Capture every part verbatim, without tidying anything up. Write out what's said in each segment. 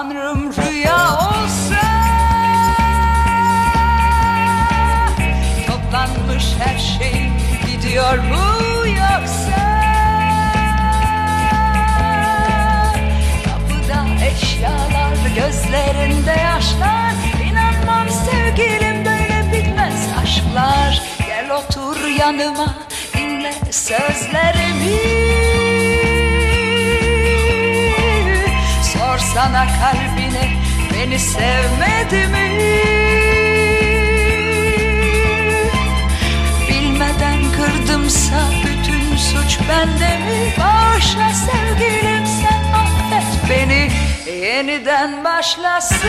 Tanrım rüya olsa, toplanmış her şey gidiyor mu yoksa? Kapıda eşyalar, gözlerinde yaşlar. İnanmam sevgilim, böyle bitmez aşklar. Gel otur yanıma, dinle sözlerimi. Sorsana kalbine, beni sevmedi mi? Bilmeden kırdımsa bütün suç bende mi? Bağışla sevgilim, sen affet beni. Yeniden başlasın,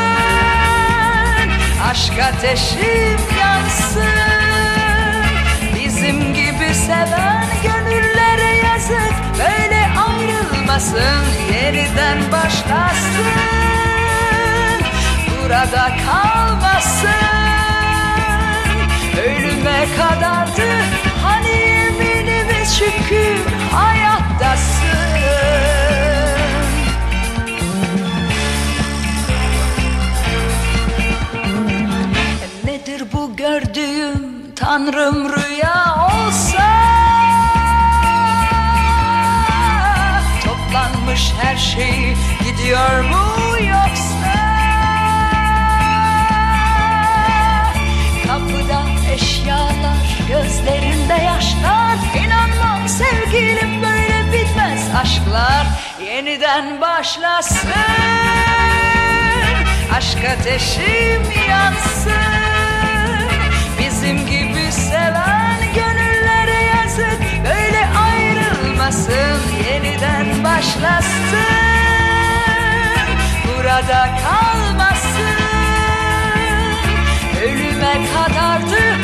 aşk ateşim yansın. Bizim gibi seven gönüllere yazık, böyle ayrılmasın. Yeniden başlasın, burada kalmasın. Ölüme kadardı hani yeminimiz, şükür hayattasın. Nedir bu gördüğüm, Tanrım rüya olsa? Toplanmış her şey gidiyor mu yoksa? Kapıda eşyalar, gözlerinde yaşlar. İnanmam sevgilim, böyle bitmez aşklar. Yeniden başlasın, aşk ateşim yansın. Bizim gibi seven gönüllere yazık, böyle ayrılmasın. Yeniden başlasın, burada kalmasın. Ölüme kadardı